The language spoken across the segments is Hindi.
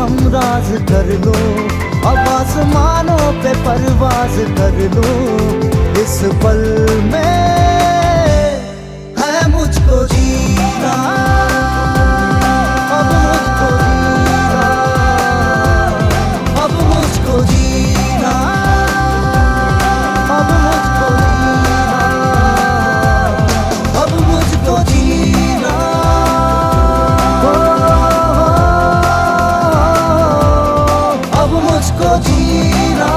हम राज कर लो, अब आसमानों पे परवाज कर लो। इस पल में है मुझको जीना, अब मुझको जीना, अब मुझको जीना, अब मुझको जीना, अब मुझको जीना, अब मुझको जीना।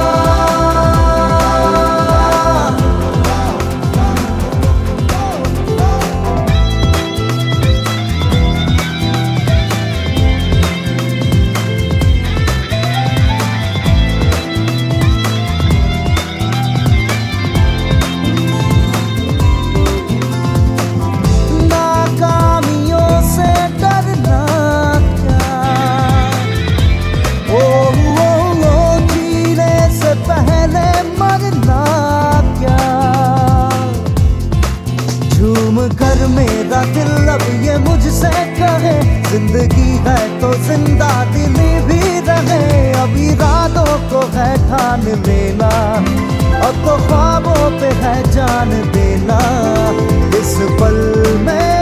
कर मेरा दिल अब ये मुझसे कहे, जिंदगी है तो जिंदा दिली भी रहे। अभी रातों को है ठान लेना, अब तो ख्वाबों पे है जान देना। इस पल में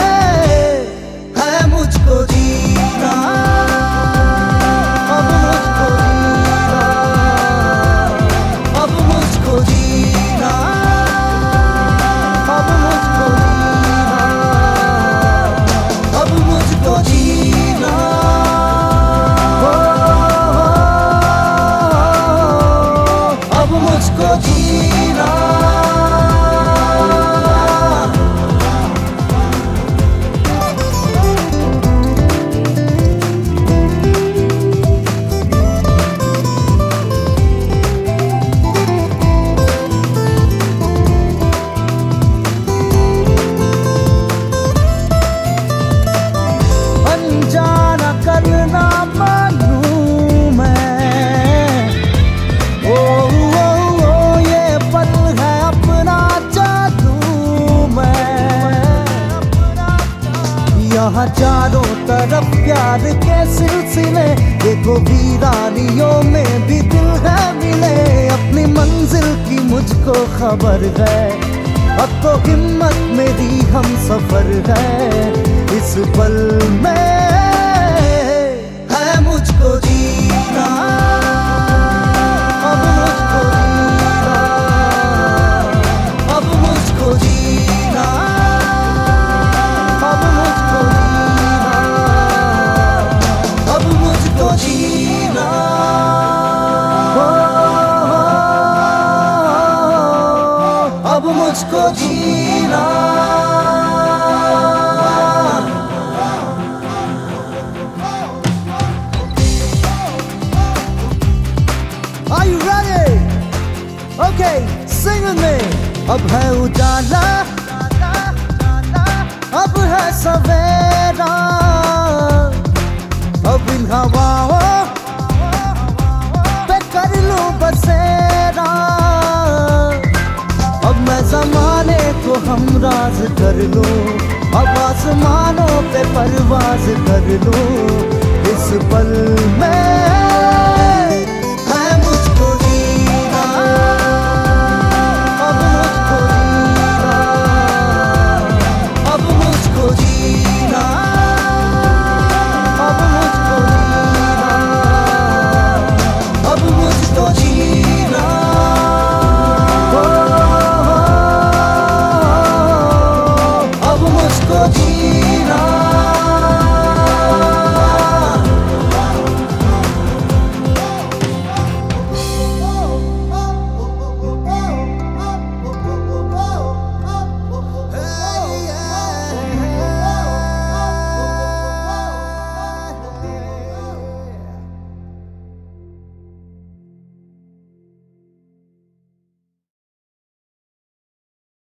है मुझको जीना, अब मुझको जीना, अब मुझको जीना, अब मुझको जीना, अब मुझको जीना। अनजाना करना मानूं मैं, ओ ये पल है अपना जादू मैं। यहाँ चारों तरफ प्यार के सिलसिले, देखो वीरानियों में भी दिल है मिले। अपनी मंजिल की मुझको खबर है, अब तो हिम्मत मेरी हम सफर है। इस पल में है मुझको जीना, अब मुझको जीना, अब मुझको जीना, अब मुझको जीना, अब मुझको जीना, अब मुझको जीना। Are you ready? Okay, sing with me. अब है उजाला, अब है सवेरा, अब इन हवाओं पे कर लूं बसेरा। अब मैं ज़माने को हम राज कर लूं, अब आसमानों पे परवाज कर लूं। इस पल में